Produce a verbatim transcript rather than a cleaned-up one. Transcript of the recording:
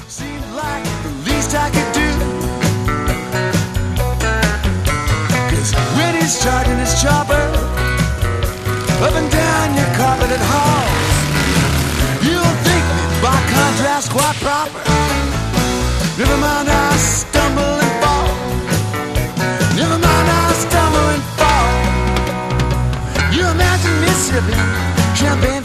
Seemed like the least I could do. Cause when he's charging his chopper up and down your carpeted halls, you'll think me by contrast quite proper. Never mind I stumble and fall. Never mind I stumble and fall. You imagine me sipping champagne